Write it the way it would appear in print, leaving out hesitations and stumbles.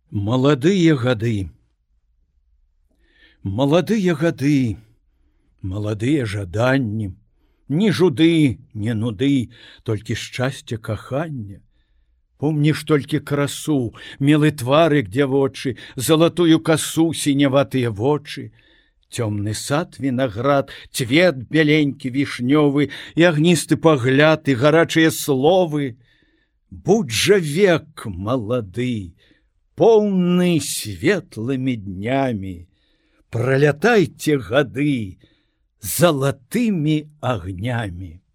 Маладыя гады. Маладыя гады, маладыя жаданні, ні жуды, ні нуды, толькі шчасце кахання. Помніш толькі красу, мелы тварык дзявочы, залатую касу, сіняватыя вочы. Цёмны сад вінаград, цвет бяленькі вішнёвы, і агністы пагляд, і гарачыя словы. Будь жа век малады, поўны светлымі днямі, пролятайце гады залатымі агнямі.